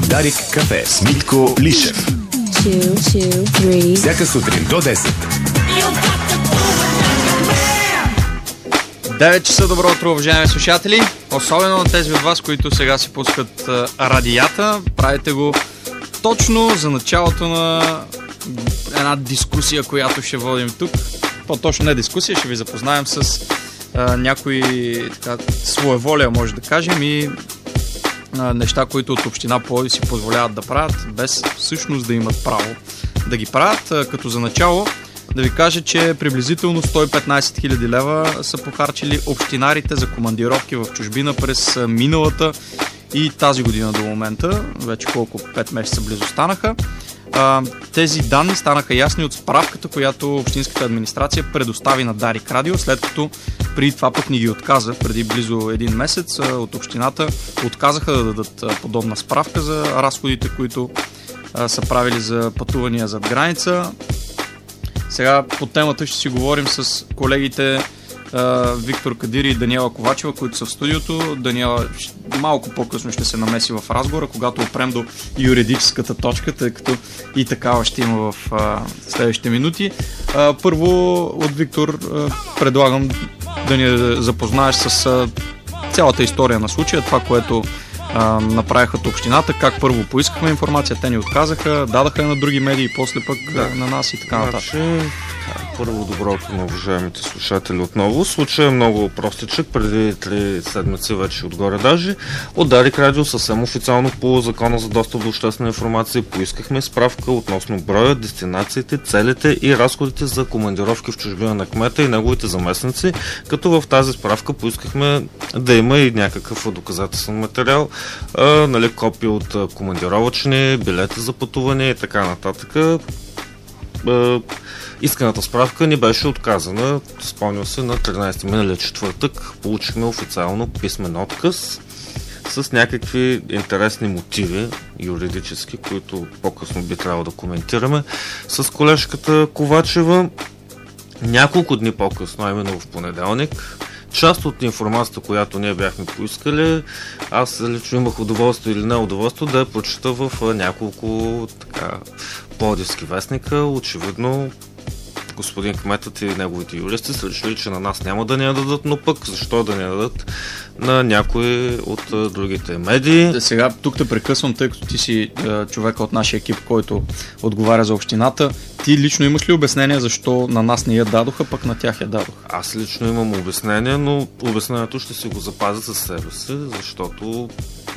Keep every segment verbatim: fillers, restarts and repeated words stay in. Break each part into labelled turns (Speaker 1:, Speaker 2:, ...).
Speaker 1: Дарик кафе с Митко Лишев.
Speaker 2: two, two, three.
Speaker 1: Всяка сутрин до десет.
Speaker 3: девет часа, добро утро, уважаеми слушатели. Особено на тези от вас, които сега си пускат а, радията. Правите го точно за началото на една дискусия, която ще водим тук. По-точно не дискусия, ще ви запознаем с а, някои така, своеволия, може да кажем, и а, неща, които от община Пловдив си позволяват да правят, без всъщност да имат право да ги правят. А, като за начало да ви кажа, че приблизително сто и петнайсет хиляди лева са похарчили общинарите за командировки в чужбина през миналата и тази година до момента. Вече колко пет месеца близо станаха. А, тези данни станаха ясни от справката, която общинската администрация предостави на Дарик Радио, след като преди това пък ни ги отказа. Преди близо един месец от общината отказаха да дадат подобна справка за разходите, които а, са правили за пътувания зад граница. Сега по темата ще си говорим с колегите uh, Виктор Кадири и Даниела Ковачева, които са в студиото. Даниела малко по-късно ще се намеси в разговора, когато опрем до юридическата точка, тъй като и такава ще има в uh, следващите минути. Uh, първо от Виктор uh, предлагам да ни запознаеш с uh, цялата история на случая, това, което Uh, направиха от общината, как първо поискахме информация, те ни отказаха, дадаха на други медии, после пък да. на нас и така нататък.
Speaker 4: Значи, първо доброто на уважаемите слушатели отново. Случай е много простичък, преди три седмици вече отгоре даже. От Дарик Радио съвсем официално по Закона за достъп до обществена информация поискахме справка относно броя, дестинациите, целите и разходите за командировки в чужбина на кмета и неговите заместници, като в тази справка поискахме да има и някакъв доказателствен материал, а, нали, копия от а, командировъчни, билети за пътуване и така нататък. А, исканата справка ни беше отказана. Спомням се, на тринайсети миналия четвъртък получихме официално писмен отказ с някакви интересни мотиви юридически, които по-късно би трябвало да коментираме с колежката Ковачева. Няколко дни по-късно, а именно в понеделник, част от информацията, която ние бяхме поискали, аз лично имах удоволствие или не удоволствие да я прочета в няколко така пловдивски вестника. Очевидно господин кметът и неговите юристи са решили, че на нас няма да ни я дадат, но пък защо да ни я дадат на някои от а, другите медии.
Speaker 3: Сега тук те прекъсвам, тъй като ти си а, човека от нашия екип, който отговаря за общината. Ти лично имаш ли обяснение защо на нас не я дадоха, пък на тях я дадоха?
Speaker 4: Аз лично имам обяснение, но обяснението ще си го запазя със себе си, защото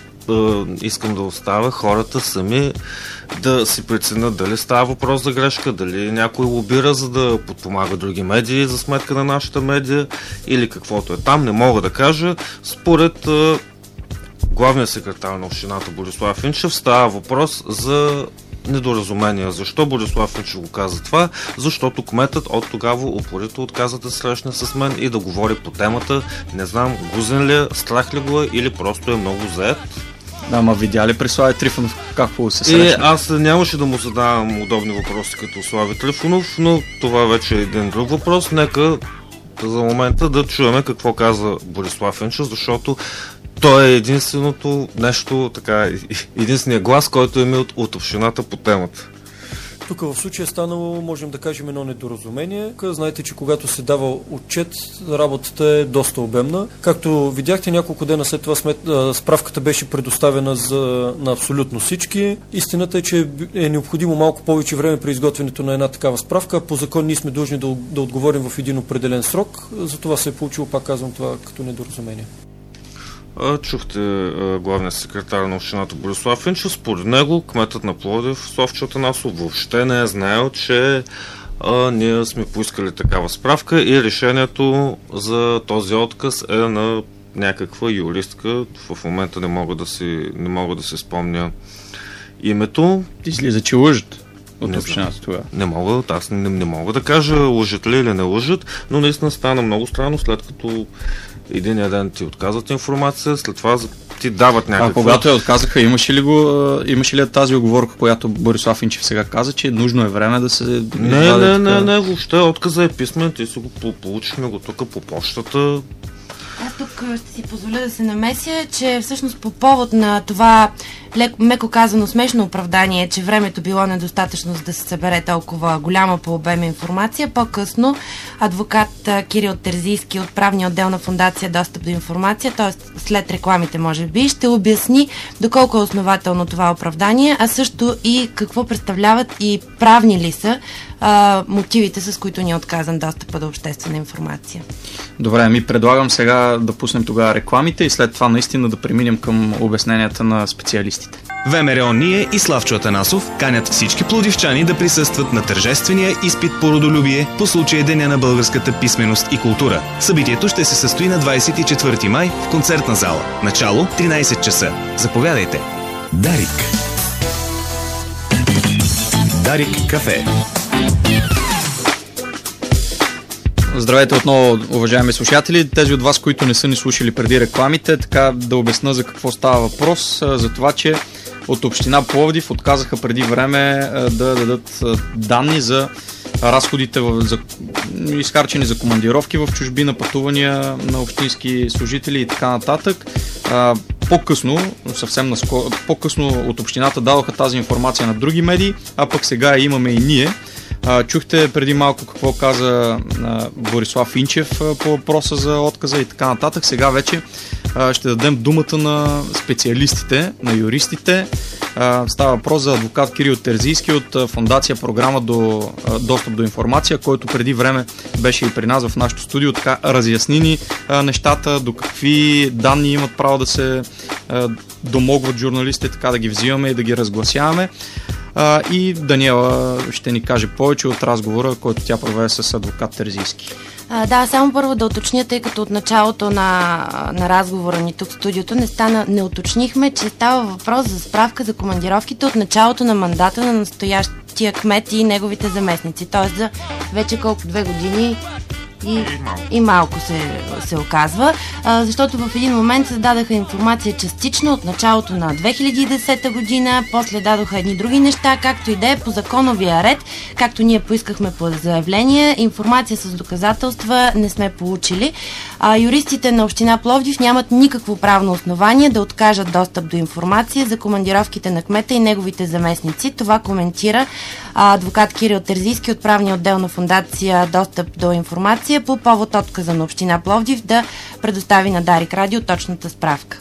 Speaker 4: е, искам да оставя хората сами да си преценят дали става въпрос за грешка, дали някой лобира, за да подпомага други медии за сметка на нашата медия или каквото е там. Не мога да кажа. Според е, главния секретар на общината Борислав Инчев става въпрос за недоразумение. Защо Борислав Инчев го каза това? Защото кметът от тогава упорито отказа да срещне с мен и да говори по темата. Не знам, гузен ли е, страх ли го е или просто е много заед.
Speaker 3: Да, ма видя ли при Слави Трифонов какво се срещна?
Speaker 4: И аз нямаше да му задавам удобни въпроси като Слави Трифонов, но това вече е един друг въпрос. Нека за момента да чуем какво каза Борислав Инчев, защото той е единственото нещо, така, единственият глас, който е имал от общината по темата.
Speaker 5: Тук в случая е станало, можем да кажем, едно недоразумение. Знаете, че когато се дава отчет, работата е доста обемна. Както видяхте, няколко дена след това смет, справката беше предоставена за, на абсолютно всички. Истината е, че е необходимо малко повече време при изготвянето на една такава справка. По закон ние сме длъжни да, да отговорим в един определен срок. Затова се е получило, пак казвам, това като недоразумение.
Speaker 4: Чухте главният секретар на общината Борислав Инчев. Според него кметът на Пловдив Славчо Атанасов въобще не е знаел, че а, ние сме поискали такава справка и решението за този отказ е на някаква юристка. В момента не мога да си, не мога да си спомня името.
Speaker 3: Ти излиза, че лъжат от общината това.
Speaker 4: Не мога, аз не, не мога да кажа лъжат ли или не лъжат, но наистина стана много странно, след като един ден ти отказват информация, след това ти дават някаква...
Speaker 3: А когато я отказаха, имаше ли, го, имаше ли тази оговорка, която Борислав Инчев сега каза, че нужно е време да се...
Speaker 4: Не, не, не, не, въобще отказа е писмен, ти си го получихме го тук по почтата.
Speaker 6: тук ще си позволя да се намеся, че всъщност по повод на това леко, меко казано смешно оправдание, че времето било недостатъчно, за да се събере толкова голяма по обем информация, по-късно адвокат Кирил Терзийски от правния отдел на Фондация Достъп до информация, т.е. след рекламите може би, ще обясни доколко е основателно това оправдание, а също и какво представляват и правни ли са а, мотивите, с които ни е отказан достъпа до обществена информация.
Speaker 3: Добре, ми предлагам сега да пуснем тогава рекламите и след това наистина да преминем към обясненията на специалистите.
Speaker 1: ВМРО Ние и Славчо Атанасов канят всички пловдивчани да присъстват на тържествения изпит по родолюбие по случай Деня на българската писменост и култура. Събитието ще се състои на двадесет и четвърти май в концертна зала. Начало тринадесет часа. Заповядайте! Дарик. Дарик кафе.
Speaker 3: Здравейте отново, уважаеми слушатели. Тези от вас, които не са ни слушали преди рекламите, така да обясна за какво става въпрос. За това, че от община Пловдив отказаха преди време да дадат данни за разходите за, изхарчени за командировки в чужбина, пътувания на общински служители и така нататък. По-късно, съвсем наскоро, по-късно от общината дадоха тази информация на други медии, а пък сега имаме и ние. Чухте преди малко какво каза Борислав Инчев по въпроса за отказа и така нататък. Сега вече ще дадем думата на специалистите, на юристите. Става въпрос за адвокат Кирил Терзийски от Фондация Програма до достъп до информация, който преди време беше и при нас в нашото студио. Така разясни ни нещата, до какви данни имат право да се домогват журналистите, така да ги взимаме и да ги разгласяваме. Uh, и Даниела ще ни каже повече от разговора, който тя проведе с адвокат Терзийски.
Speaker 6: А, да, само първо да уточня, тъй като от началото на, на разговора ни тук в студиото не, стана, не уточнихме, че става въпрос за справка за командировките от началото на мандата на настоящия кмет и неговите заместници. Т.е. за вече колко две години и, и малко, и малко се, се оказва, а, защото в един момент се дадаха информация частично от началото на две хиляди и десета година, после дадоха едни други неща, както и да е по законовия ред, както ние поискахме по заявление, информация с доказателства не сме получили. А, юристите на община Пловдив нямат никакво правно основание да откажат достъп до информация за командировките на кмета и неговите заместници. Това коментира а, адвокат Кирил Терзийски от правния отдел на Фондация Достъп до информация по повод отказа на община Пловдив да предостави на Дарик Радио точната справка.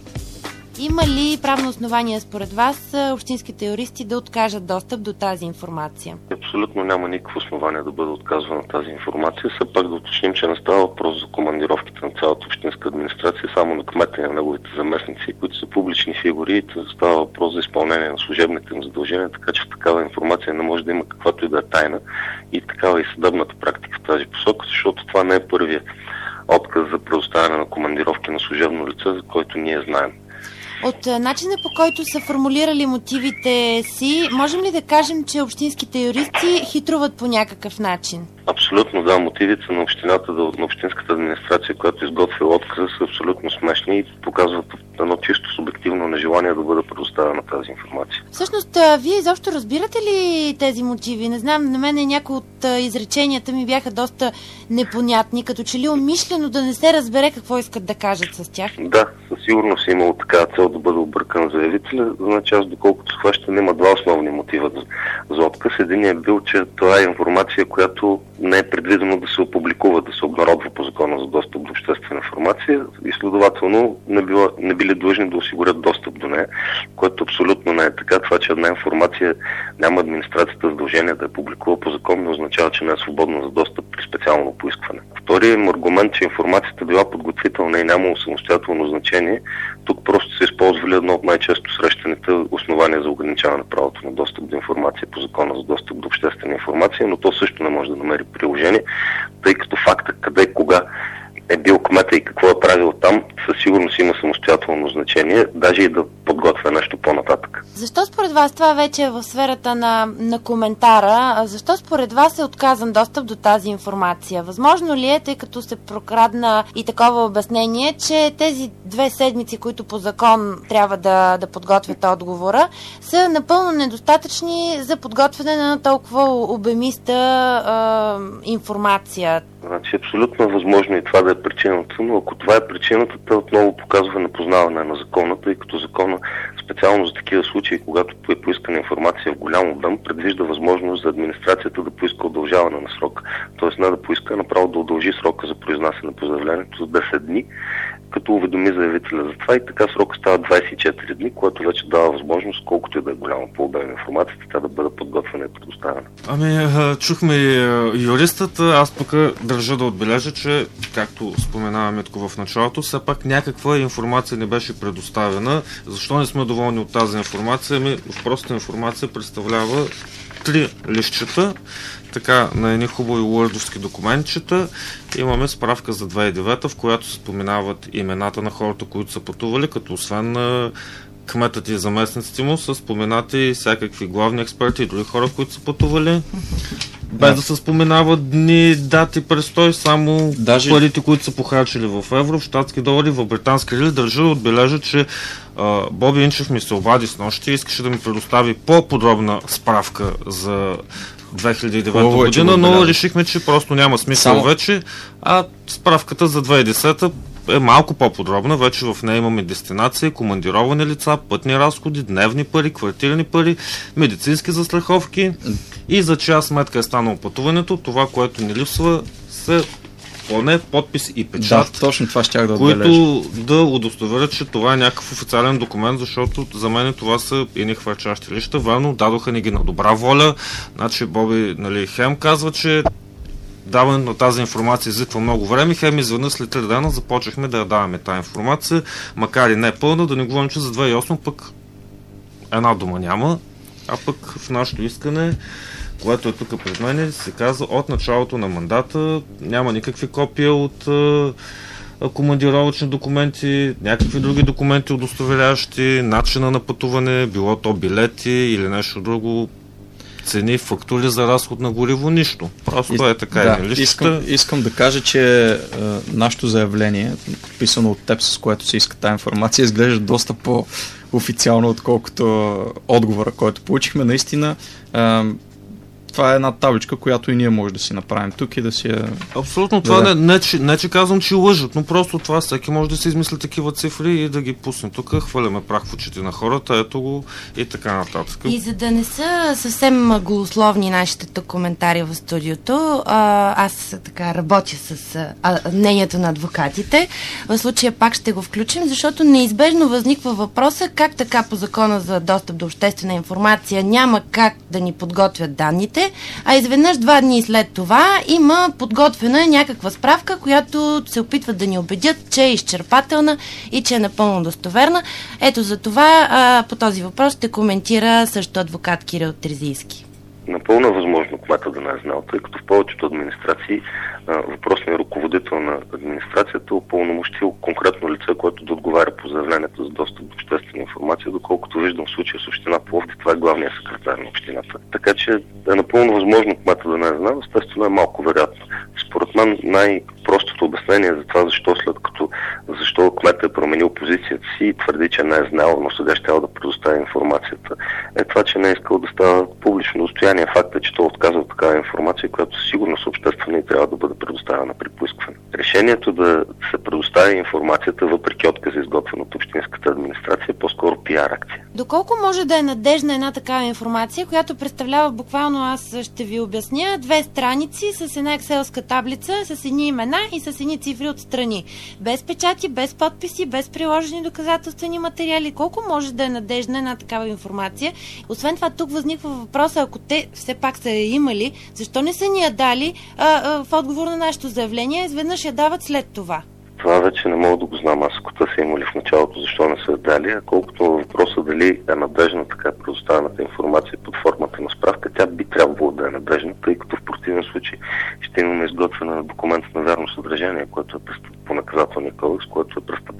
Speaker 6: Има ли правно основание според вас общинските юристи да откажат достъп до тази информация?
Speaker 4: Абсолютно няма никакво основание да бъде отказвана тази информация. Все пак да уточним, че не става въпрос за командировките на цялата общинска администрация, само на кмета и на неговите заместници, които са публични фигури, и става въпрос за изпълнение на служебните им задължения, така че в такава информация не може да има каквато и да е тайна, и такава и съдебната практика в тази посока, защото това не е първият отказ за предоставяне на командировки на служебно лице, за който ние знаем.
Speaker 6: От начина, по който са формулирали мотивите си, можем ли да кажем, че общинските юристи хитруват по някакъв начин?
Speaker 4: Абсолютно, да. Мотивите на общината, на общинската администрация, която изготвя отказа, са абсолютно смешни и показват едно чисто субективно нежелание да бъде предоставена тази информация.
Speaker 6: Всъщност, вие изобщо разбирате ли тези мотиви? Не знам, на мен някои от изреченията ми бяха доста непонятни, като че ли умишлено да не се разбере какво искат да кажат с тях.
Speaker 4: Да, със сигурност е имало такава цел да бъде объркан заявителя. Значи аз, доколкото схващам, има два основни мотива за, за отказ. Единият е бил, че това е информация, която не е предвидено да се опубликува, да се обнародва по закона за достъп до обществена информация и следователно не, била, не били длъжни да осигурят достъп до нея, което абсолютно не е така. Това, че една информация няма администрацията задължение да я публикува по закон, не означава, че не е свободна за достъп при специално поискване. Вторият им аргумент, че информацията била подготвителна и нямало самостоятелно значение, тук просто се използвали едно от най-често срещаните основания за ограничаване правото на достъп до информация по закона за достъп до обществена информация, но то също не може да намери приложение, тъй като факта къде и кога е бил кмета и какво е правил там, със сигурност има самостоятелно значение, даже и да подготвя нещо по-нататък.
Speaker 6: Защо според вас, това вече е в сферата на, на коментара, защо според вас е отказан достъп до тази информация? Възможно ли е, тъй като се прокрадна и такова обяснение, че тези две седмици, които по закон трябва да, да подготвят отговора, са напълно недостатъчни за подготвяне на толкова обемиста а, информация?
Speaker 7: Значи абсолютно възможно и това да е причината, но ако това е причината, те отново показва непознаване на закона, тъй като закона специално за такива случаи, когато е поискана информация в голям обем, предвижда възможност за администрацията да поиска удължаване на срока. Тоест не да поиска, направо да удължи срока за произнасяне по заявлението за десет дни, като уведоми заявителя за това и така срока става двадесет и четири дни, което вече дава възможност, колкото и да е голяма по обем информацията, тя да бъде подготвена и предоставена.
Speaker 4: Ами, чухме юристата, аз тук държа да отбележа, че, както споменава Митко в началото, все пак някаква информация не беше предоставена. Защо не сме доволни от тази информация? Ами, просто информация представлява три листчета, така на едни хубави уърдовски документчета. Имаме справка за две хиляди и девета, в която се споменават имената на хората, които са пътували, като освен на кметът и заместниците му са споменати всякакви главни експерти и други хора, които са пътували. Без да, да се споменават дни, дати, престой, само Даже... парите, които са похарчили в евро, в щатски долари, в британски лири. Държа да отбележа, че а, Боби Инчев ми се обади с нощи и искаше да ми предостави по-подробна справка за две хиляди и девета О, година, но решихме, че просто няма смисъл Само... вече, а справката за две хиляди и десета е малко по-подробна. Вече в нея имаме дестинации, командировани лица, пътни разходи, дневни пари, квартирни пари, медицински застраховки и за чия сметка е станало пътуването. Това, което ни липсва, се поне подпис и печат,
Speaker 3: да, точно това щях да
Speaker 4: които
Speaker 3: отбележа.
Speaker 4: Да удостоверят, че това е някакъв официален документ, защото за мен това са едни хвърчащи лища. Верно, дадоха ни ги на добра воля. Значи Боби, нали, хем казва, че даването на тази информация изисква много време. Хем изведнъж след три дена започнахме да я даваме тази информация, макар и не пълна, да не говорим, че за две хиляди и осма пък една дума няма, а пък в нашето искане, което е тук пред мен, се казва от началото на мандата няма никакви копия от а, командировъчни документи, някакви други документи удостоверяващи начина на пътуване, било то билети или нещо друго, цени, фактури за разход на гориво, нищо. Просто и, е така.
Speaker 3: Да, искам, искам да кажа, че е, нашето заявление, подписано от теб, с което се иска тази информация, изглежда доста по-официално, отколкото отговора, който получихме. Наистина, е, това е една табличка, която и ние може да си направим тук и да си я...
Speaker 4: Абсолютно, това да, не, не, че, не че казвам, че лъжат, но просто това всеки може да си измисли такива цифри и да ги пусне тук, хвърляме прах в очите на хората, ето го и така нататък.
Speaker 6: И за да не са съвсем голословни нашите тук коментари в студиото, а, аз така работя с а, мнението на адвокатите. В случая пак ще го включим, защото неизбежно възниква въпроса как така по закона за достъп до обществена информация няма как да ни подготвят данните, а изведнъж два дни след това има подготвена някаква справка, която се опитват да ни убедят, че е изчерпателна и че е напълно достоверна. Ето за това а, по този въпрос ще коментира също адвокат Кирил Терзийски.
Speaker 7: Напълно е възможно кмета да не е знал, тъй като в повечето администрации въпросният ръководител на администрацията упълномощил конкретно лице, което да отговаря по заявлението за достъп до обществена информация, доколкото виждам в случая с община Пловдив, това е главният секретар на общината. Така че е напълно възможно кмета да не е знал, естествено е малко вероятно. Според мен най-простото обяснение за това, защо след като защо кметът е променил позицията си и твърди, че не е знал, но сега ще да предостави информацията, е това, че не е искал да става публично достояние. Факт е, че той отказва такава информация, която сигурно са обществена и трябва да бъде предоставена при поискване. Решението да се предостави информацията, въпреки отказа, изготвен от общинската администрация, е по-скоро пиар акция.
Speaker 6: Доколко може да е надежна една такава информация, която представлява буквално, аз ще ви обясня, две страници с една екселска таблица, с едни имена и с едни цифри отстрани. Без печати, без подписи, без приложени доказателствени материали. Колко може да е надежна една такава информация? Освен това, тук възниква въпроса, ако те все пак са я имали, защо не са ни я дали а, а, в отговор на нашето заявление, изведнъж я дават след това?
Speaker 7: Това вече не мога да го знам аз, ако те са имали в началото, защо не са дали, а колкото въпроса дали е надежна така предоставената информация под формата на справка, тя би трябвало да е надежна, тъй като в противен случай ще имаме изготвена документ на вярно съдържание, което е по наказателния кодекс, което е престъпление.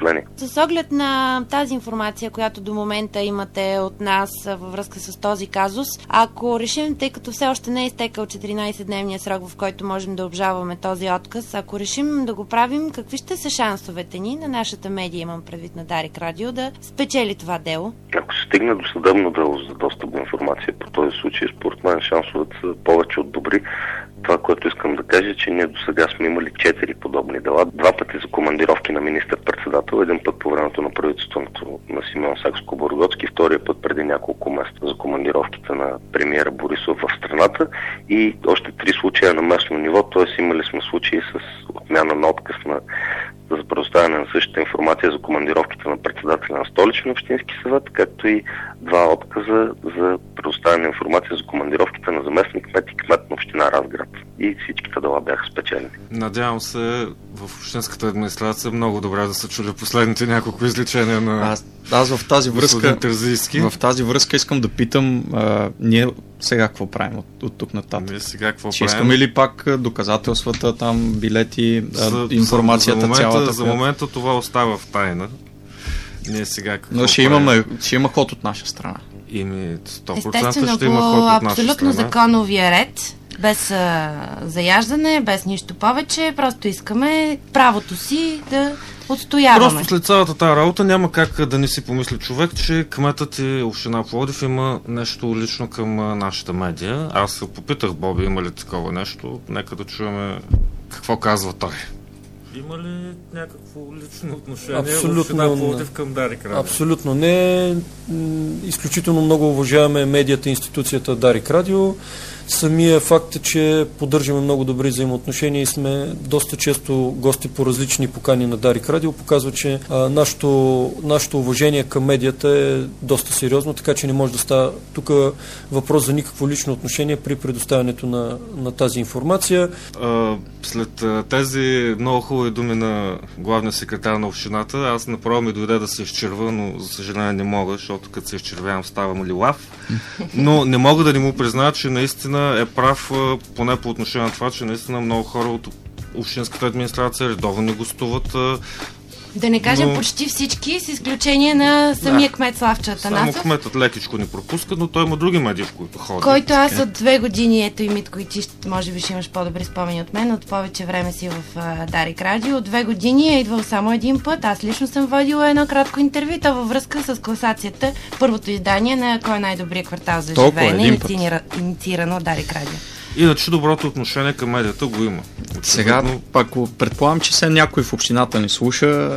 Speaker 6: с оглед на тази информация, която до момента имате от нас във връзка с този казус, ако решим, тъй като все още не е изтекал четиринайсетдневния срок, в който можем да обжалваме този отказ, ако решим да го правим, какви ще са шансовете ни на нашата медия, имам предвид на Дарик Радио, да спечели това дело?
Speaker 7: Ако се стигне до съдебно дело за достъп до информация по този случай, според мен шансовете са повече от добри. Това, което искам да кажа, че ние до сега сме имали четири подобни дела. Два пъти за командировки на министър-председател, един път по времето на правителството на Симеон Сакскобургготски, втория път преди няколко месеца за командировките на премиера Борисов в страната и още три случая на местно ниво, т.е. имали сме случаи с отмяна на отказ на за предоставяне на същата информация за командировките на председателя на Столичен общински съвет, както и два отказа за предоставяне на информация за командировките на заместник кмет и кмет на община Разград. И всичките дела бяха спечелени.
Speaker 4: Надявам се в общинската администрация много добре да са чули последните няколко изличения на
Speaker 3: Аз, аз в тази връзка в тази връзка искам да питам а, ние сега какво правим от, от тук нататък?
Speaker 4: Ние сега какво
Speaker 3: Ще
Speaker 4: правим?
Speaker 3: искаме ли пак доказателствата, там, билети,
Speaker 4: за,
Speaker 3: информацията
Speaker 4: за, за момента,
Speaker 3: цялата?
Speaker 4: За момента това остава в тайна. Ние сега какво
Speaker 3: Но ще, имаме, ще има ход от наша страна.
Speaker 4: Ими сто процента
Speaker 6: Естествено,
Speaker 4: ще има ход от наша страна.
Speaker 6: абсолютно законовия ред, без а, заяждане, без нищо повече, просто искаме правото си да отстояваме.
Speaker 4: Просто след цялата тази работа няма как да не си помисли човек, че кметът и община Пловдив има нещо лично към нашата медия. Аз се попитах Боби, има ли такова нещо. Нека да чуем какво казва той. Има ли някакво лично отношение
Speaker 5: Абсолютно,
Speaker 4: община Пловдив към Дарик Радио?
Speaker 5: Абсолютно не. Изключително много уважаваме медията и институцията Дарик Радио. Самия факт е, че поддържаме много добри взаимоотношения и сме доста често гости по различни покани на Дарик Радио. Показва, че а, нашето, нашето уважение към медията е доста сериозно, така че не може да става тук въпрос за никакво лично отношение при предоставянето на, на тази информация.
Speaker 4: А, след а, тези много хубави думи на главния секретар на общината, аз направо ми дойде да се изчерва, но за съжаление не мога, защото като се изчервявам ставам лилав. Но не мога да не му призная, че наистина е прав, поне по отношение на това, че наистина много хора от общинската администрация редовно не гостуват.
Speaker 6: Да не кажем
Speaker 4: но...
Speaker 6: почти всички, с изключение на самия
Speaker 4: да.
Speaker 6: кмет Славчо Атанасов.
Speaker 4: Само кметът лекичко ни пропуска, но той има други медии, в които ходи.
Speaker 6: Който аз от две години, ето и Митко, и ти може би ще имаш по-добри спомени от мен, от повече време си в uh, Дарик Радио. От две години е идвал само един път. Аз лично съм водила едно кратко интервю, то във връзка с класацията, първото издание на Кой е най-добрият квартал за живеене, инициира, инициирано от Дарик Радио.
Speaker 4: Иначе доброто отношение към медията го има.
Speaker 3: Очевидно... Сега пак предполагам, че все някой в общината ни слуша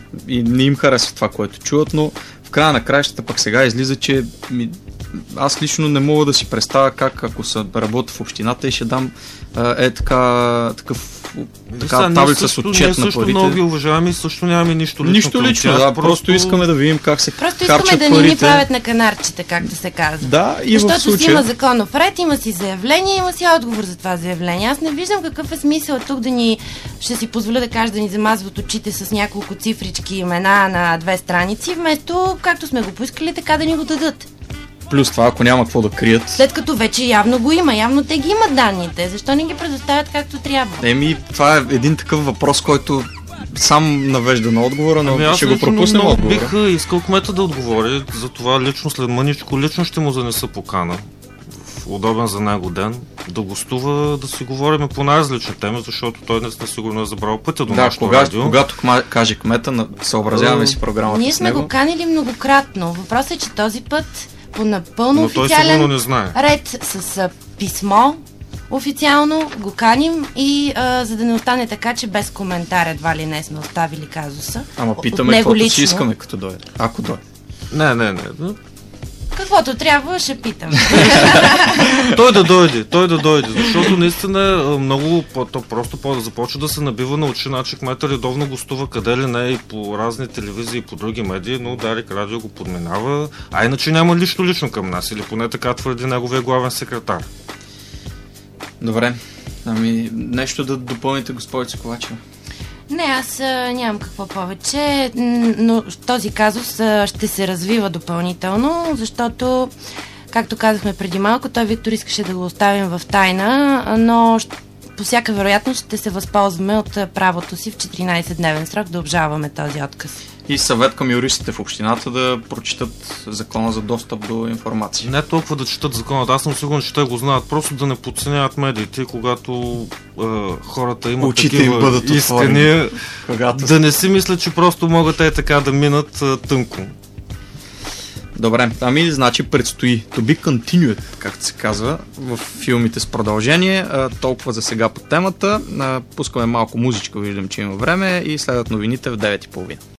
Speaker 3: и не им харесва това, което чуват, но в края на краищата пък сега излиза, че ми... аз лично не мога да си представя как, ако се работя в общината и ще дам е така, такъв така таблица с отчет на парите.
Speaker 4: Ние също много ги уважаваме и също нямаме нищо лично.
Speaker 3: Нищо лично, да, просто... просто искаме да видим как се
Speaker 6: просто
Speaker 3: харчат парите.
Speaker 6: Просто искаме да не ни правят на канарчета, както се казва.
Speaker 3: Да, и
Speaker 6: защото
Speaker 3: в случая...
Speaker 6: си има законов ред, има си заявление, има си отговор за това заявление. Аз не виждам какъв е смисъл тук да ни, ще си позволя да кажа, да ни замазват очите с няколко цифрички имена на две страници, вместо както сме го поискали, така да ни го дадат.
Speaker 3: Плюс това, ако няма какво да крият.
Speaker 6: След като вече явно го има, явно те ги имат данните, защо не ги предоставят както трябва?
Speaker 3: Еми, това е един такъв въпрос, който сам навежда на отговора, но
Speaker 4: ами
Speaker 3: ще го пропуснем
Speaker 4: много
Speaker 3: отговора.
Speaker 4: Бих искал кмета да отговори, за това лично след мъничко, лично ще му занеса покана в удобен за него ден, да гостува, да си говорим по най-различни теми, защото той не сте сигурно е забрал пътя до
Speaker 3: да,
Speaker 4: нашото
Speaker 3: кога,
Speaker 4: радио.
Speaker 3: когато кма, каже кмета, съобразяваме си програмата.
Speaker 6: Ние
Speaker 3: с
Speaker 6: сме
Speaker 3: него.
Speaker 6: го канили многократно. Въпросът е, че този път по напълно
Speaker 4: но той
Speaker 6: официален
Speaker 4: не знае.
Speaker 6: ред с а, писмо официално го каним и а, за да не остане така, че без коментар едва ли не сме оставили казуса.
Speaker 3: Ама питаме каквото си искаме като дойде. Ако дойде.
Speaker 4: Не, не, не.
Speaker 6: Каквото трябва, ще питам.
Speaker 4: той да дойде, той да дойде, защото наистина много, то просто по да започва да се набива на очина, че кмета редовно гостува къде ли не и по разни телевизии и по други медии, но Дарик Радио го подминава, а иначе няма лично лично към нас, или поне така твърди неговия главен секретар.
Speaker 3: Добре, ами нещо да допълните, госпожица Ковачева.
Speaker 6: Не, аз а, нямам какво повече, но този казус а, ще се развива допълнително, защото, както казахме преди малко, той Виктор искаше да го оставим в тайна, но по всяка вероятност ще се възползваме от правото си в четиринайсетдневен срок да обжалваме този отказ.
Speaker 3: И съвет към юристите в общината да прочитат закона за достъп до информация.
Speaker 4: Не толкова да четат законът, аз съм сигурен, че те го знаят, просто да не подценяват медиите, когато е, хората имат
Speaker 3: очите
Speaker 4: такива
Speaker 3: им бъдат
Speaker 4: искания,
Speaker 3: когато...
Speaker 4: да не си мислят, че просто могат е така да минат е, тънко.
Speaker 3: Добре, ами значи предстои to be continued, както се казва в филмите с продължение. А, толкова за сега по темата. А, пускаме малко музичка, виждам, че има време и следват новините в девет и половина.